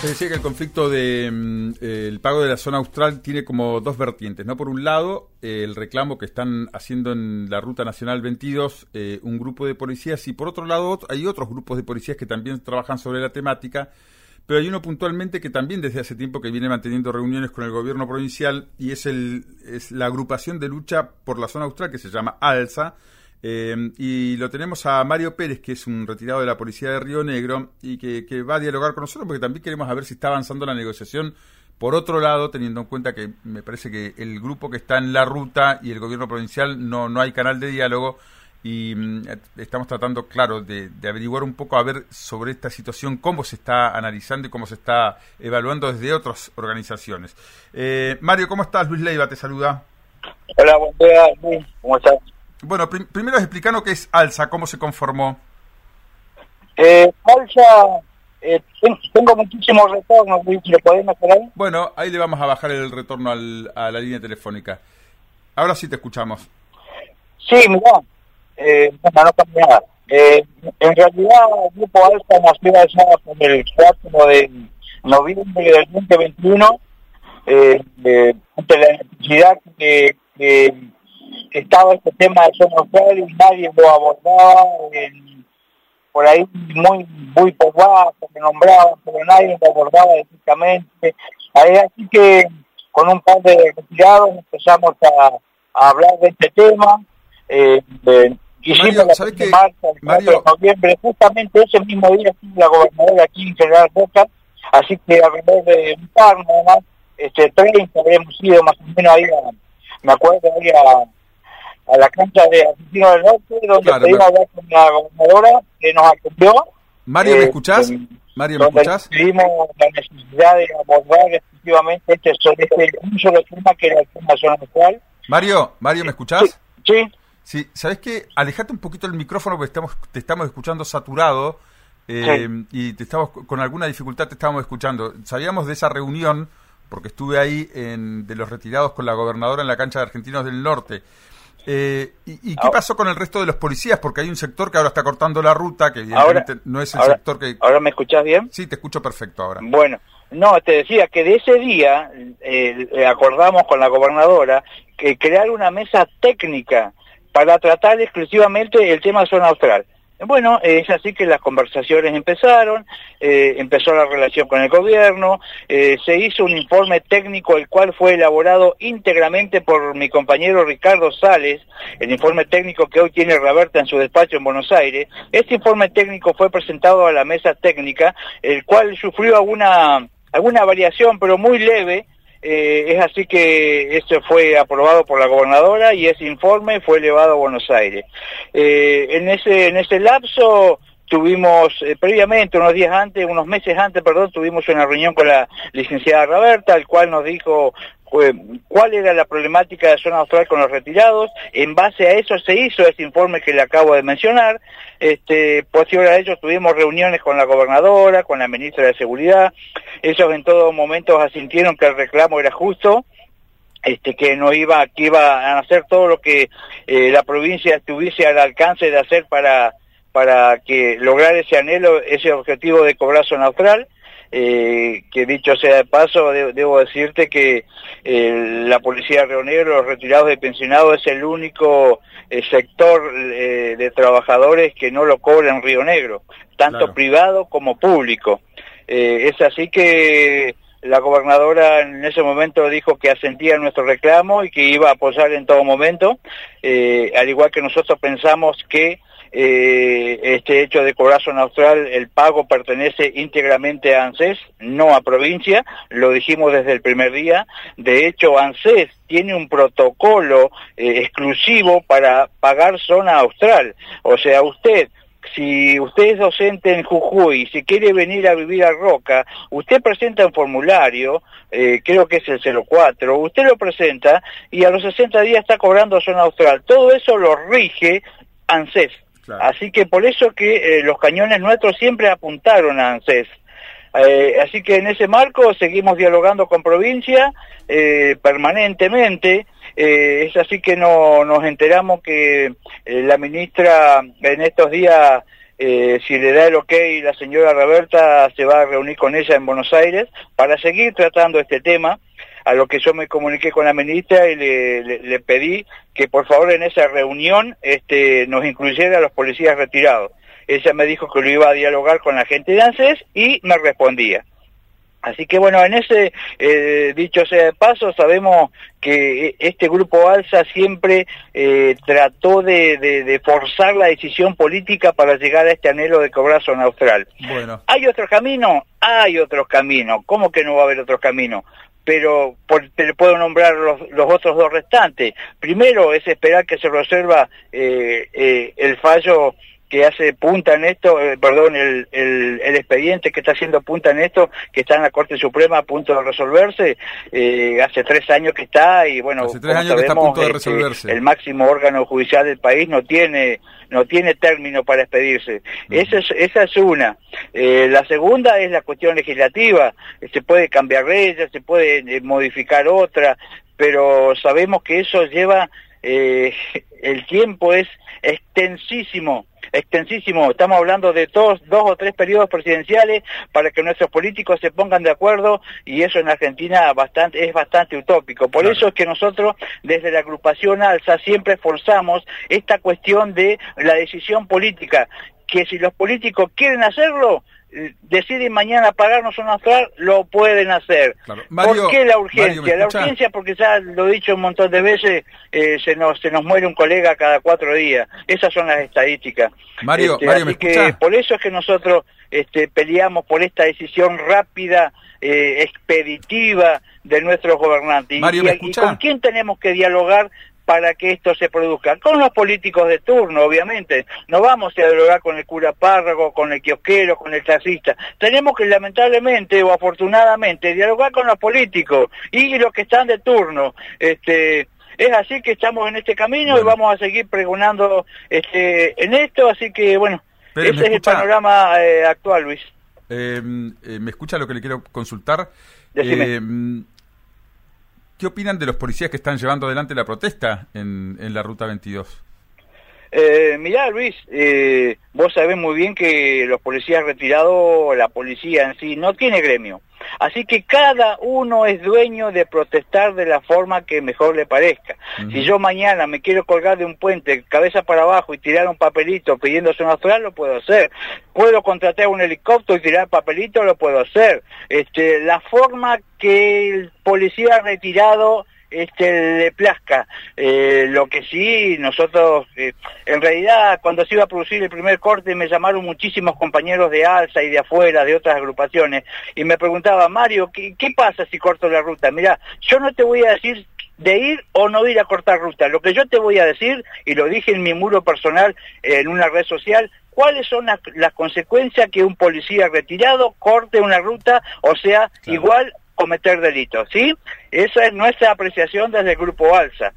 Se decía que el conflicto de el pago de la zona austral tiene como dos vertientes, ¿no? Por un lado, el reclamo que están haciendo en la Ruta Nacional 22 un grupo de policías, y por otro lado hay otros grupos de policías que también trabajan sobre la temática, pero hay uno puntualmente que también desde hace tiempo que viene manteniendo reuniones con el gobierno provincial, y es la agrupación de lucha por la zona austral, que se llama ALSA. Y lo tenemos a Mario Pérez, que es un retirado de la policía de Río Negro y que va a dialogar con nosotros, porque también queremos ver si está avanzando la negociación. Por otro lado, teniendo en cuenta que me parece que el grupo que está en la ruta y el gobierno provincial no hay canal de diálogo, y estamos tratando, claro, de averiguar un poco a ver sobre esta situación, cómo se está analizando y cómo se está evaluando desde otras organizaciones. Mario, ¿cómo estás? Luis Leiva te saluda. Hola, buen día, Luis. ¿Cómo estás? Bueno, primero explicanos qué es ALSA, cómo se conformó. ALSA, tengo muchísimos retornos, Luis, ¿lo podés mejorar? Bueno, ahí le vamos a bajar el retorno a la línea telefónica. Ahora sí te escuchamos. Sí, mirá, no cambia nada. En realidad, el grupo ALSA nació allá por el 4 de noviembre del 2021, ante la necesidad que estaba este tema de zona austral y nadie lo abordaba, por ahí muy por bajo, que nombraba, pero nadie lo abordaba directamente. Así que con un par de retirados empezamos a hablar de este tema. Hicimos la primera marcha el 4 de noviembre, justamente ese mismo día estuvo la gobernadora aquí en General Roca, así que alrededor de un par nada más, 30 habíamos ido más o menos ahí me acuerdo ahí a la cancha de Argentinos del Norte, donde pudimos hablar con la gobernadora que nos atendió. Mario, ¿me escuchás? Mario, ¿me escuchás? Tuvimos la necesidad de abordar exclusivamente un solo tema, que era el tema zona austral. Mario, ¿me escuchás? Sí. Sí, ¿sabés qué? Alejate un poquito el micrófono porque te estamos escuchando saturado, y con alguna dificultad te estábamos escuchando. Sabíamos de esa reunión, porque estuve ahí de los retirados con la gobernadora en la cancha de Argentinos del Norte. ¿Y qué pasó con el resto de los policías? Porque hay un sector que ahora está cortando la ruta, que evidentemente no es el sector que... ¿Ahora me escuchás bien? Sí, te escucho perfecto ahora. Bueno, no, te decía que de ese día acordamos con la gobernadora que crear una mesa técnica para tratar exclusivamente el tema zona austral. Bueno, es así que las conversaciones empezaron, empezó la relación con el gobierno, se hizo un informe técnico el cual fue elaborado íntegramente por mi compañero Ricardo Sales, el informe técnico que hoy tiene Roberta en su despacho en Buenos Aires. Este informe técnico fue presentado a la mesa técnica, el cual sufrió alguna variación, pero muy leve. Es así que esto fue aprobado por la gobernadora y ese informe fue elevado a Buenos Aires. En ese lapso tuvimos previamente, unos meses antes, tuvimos una reunión con la licenciada Roberta, el cual nos dijo cuál era la problemática de zona austral con los retirados. En base a eso se hizo ese informe que le acabo de mencionar. Posterior a ello tuvimos reuniones con la gobernadora, con la ministra de Seguridad. Ellos en todo momento asintieron que el reclamo era justo, que iba a hacer todo lo que la provincia estuviese al alcance de hacer para que lograr ese anhelo, ese objetivo de cobrar zona austral. Que dicho sea de paso, debo decirte que la policía de Río Negro, los retirados y pensionados, es el único sector de trabajadores que no lo cobra en Río Negro, tanto claro, privado como público. Es así que la gobernadora en ese momento dijo que asentía a nuestro reclamo y que iba a apoyar en todo momento, al igual que nosotros pensamos que este hecho de cobrar zona austral, el pago pertenece íntegramente a ANSES, no a provincia, lo dijimos desde el primer día. De hecho, ANSES tiene un protocolo exclusivo para pagar zona austral. O sea, si usted es docente en Jujuy y si quiere venir a vivir a Roca, usted presenta un formulario, creo que es el 04, usted lo presenta y a los 60 días está cobrando zona austral. Todo eso lo rige ANSES. Claro. Así que por eso que los cañones nuestros siempre apuntaron a ANSES. Así que en ese marco seguimos dialogando con provincia permanentemente. Es así que nos enteramos que la ministra en estos días si le da el ok, la señora Roberta se va a reunir con ella en Buenos Aires para seguir tratando este tema, a lo que yo me comuniqué con la ministra y le pedí que por favor en esa reunión nos incluyera a los policías retirados. Ella me dijo que lo iba a dialogar con la gente de ANSES y me respondía. Así que bueno, en ese, dicho sea de paso, sabemos que este grupo ALSA siempre trató de forzar la decisión política para llegar a este anhelo de cobrar zona austral. Bueno. ¿Hay otro camino? Hay otros caminos. ¿Cómo que no va a haber otro camino? Pero te puedo nombrar los otros dos restantes. Primero es esperar que se resuelva el fallo que hace punta en esto, el expediente que está haciendo punta en esto, que está en la Corte Suprema a punto de resolverse, hace 3 años que está, y bueno, hace 3 años sabemos, que está a punto de resolverse. El máximo órgano judicial del país no tiene término para expedirse. Esa es una. La segunda es la cuestión legislativa. Se puede cambiar leyes, se puede modificar otra, pero sabemos que eso lleva, el tiempo es extensísimo. Estamos hablando de dos o tres periodos presidenciales para que nuestros políticos se pongan de acuerdo, y eso en Argentina es bastante utópico. Por eso es que nosotros desde la agrupación ALSA siempre forzamos esta cuestión de la decisión política, que si los políticos quieren hacerlo, deciden mañana pagarnos zona austral, lo pueden hacer. Claro. Mario, ¿por qué la urgencia? Mario, la urgencia porque ya lo he dicho un montón de veces, se nos muere un colega cada 4 días. Esas son las estadísticas. Mario, ¿me así escucha? Que por eso es que nosotros peleamos por esta decisión rápida, expeditiva de nuestros gobernantes. Mario, ¿me escucha? ¿Y con quién tenemos que dialogar para que esto se produzca? Con los políticos de turno, obviamente. No vamos a dialogar con el cura párroco, con el kiosquero, con el taxista. Tenemos que, lamentablemente o afortunadamente, dialogar con los políticos y los que están de turno. Es así que estamos en este camino, y vamos a seguir pregonando en esto, así que bueno, pero ese es el panorama actual, Luis. ¿Me escucha lo que le quiero consultar? Decime. ¿Qué opinan de los policías que están llevando adelante la protesta en la Ruta 22? Mirá, Luis, vos sabés muy bien que los policías retirados, la policía en sí, no tiene gremio. Así que cada uno es dueño de protestar de la forma que mejor le parezca. Si yo mañana me quiero colgar de un puente, cabeza para abajo, y tirar un papelito pidiendo zona austral, lo puedo hacer. Puedo contratar un helicóptero y tirar papelito, lo puedo hacer. La forma que el policía retirado le plazca. Lo que sí, nosotros, en realidad, cuando se iba a producir el primer corte, me llamaron muchísimos compañeros de ALSA y de afuera, de otras agrupaciones, y me preguntaba, Mario, ¿qué pasa si corto la ruta? Mirá, yo no te voy a decir de ir o no ir a cortar ruta. Lo que yo te voy a decir, y lo dije en mi muro personal, en una red social, ¿cuáles son las consecuencias que un policía retirado corte una ruta, o sea, igual cometer delitos, ¿sí? Esa es nuestra apreciación desde el Grupo ALSA.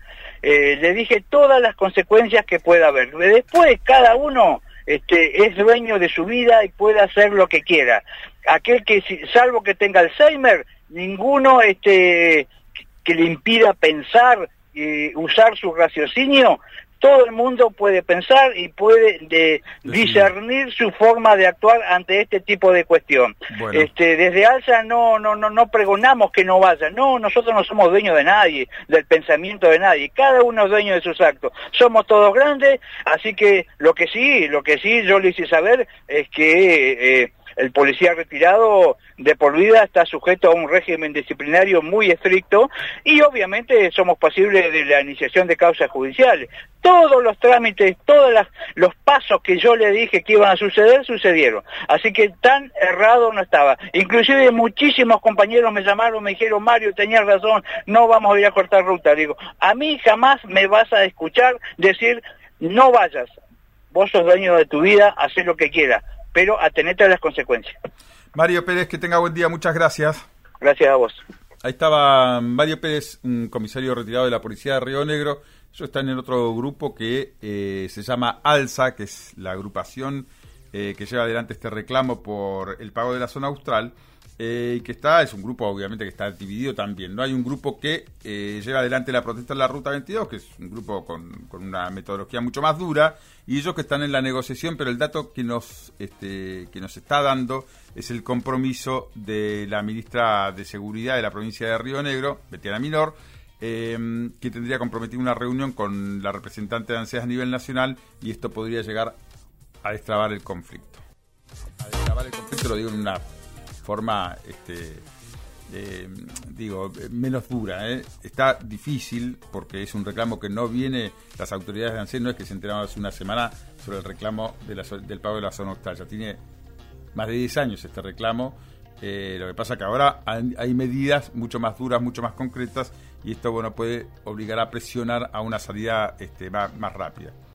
Le dije todas las consecuencias que pueda haber. Después, cada uno es dueño de su vida y puede hacer lo que quiera. Aquel que, salvo que tenga Alzheimer, ninguno que le impida pensar y usar su raciocinio, todo el mundo puede pensar y puede discernir su forma de actuar ante este tipo de cuestión. Bueno. Desde ALSA no pregonamos que no vaya. No, nosotros no somos dueños de nadie, del pensamiento de nadie. Cada uno es dueño de sus actos. Somos todos grandes, así que lo que sí yo le hice saber es que el policía retirado de por vida está sujeto a un régimen disciplinario muy estricto, y obviamente somos pasibles de la iniciación de causas judiciales. Todos los trámites, todos los pasos que yo le dije que iban a suceder, sucedieron. Así que tan errado no estaba. Inclusive muchísimos compañeros me llamaron, me dijeron, Mario, tenías razón, no vamos a ir a cortar ruta. Digo, a mí jamás me vas a escuchar decir, no vayas. Vos sos dueño de tu vida, hacé lo que quieras, pero atenete a las consecuencias. Mario Pérez, que tenga buen día, muchas gracias. Gracias a vos. Ahí estaba Mario Pérez, un comisario retirado de la Policía de Río Negro. Ellos están en otro grupo que se llama ALSA, que es la agrupación que lleva adelante este reclamo por el pago de la zona austral. y que es un grupo obviamente que está dividido también, ¿no? Hay un grupo que lleva adelante la protesta en la Ruta 22, que es un grupo con una metodología mucho más dura, y ellos que están en la negociación, pero el dato que nos está dando es el compromiso de la ministra de Seguridad de la provincia de Río Negro, Betiana Minor, que tendría comprometido una reunión con la representante de ANSES a nivel nacional, y esto podría llegar a destrabar el conflicto. A destrabar el conflicto lo digo en una forma menos dura, Está difícil porque es un reclamo que no viene, las autoridades de ANSES no es que se enteraron hace una semana sobre el reclamo del pago de la zona austral, ya tiene más de 10 años este reclamo. Lo que pasa que ahora hay medidas mucho más duras, mucho más concretas, y esto puede obligar a presionar a una salida más rápida.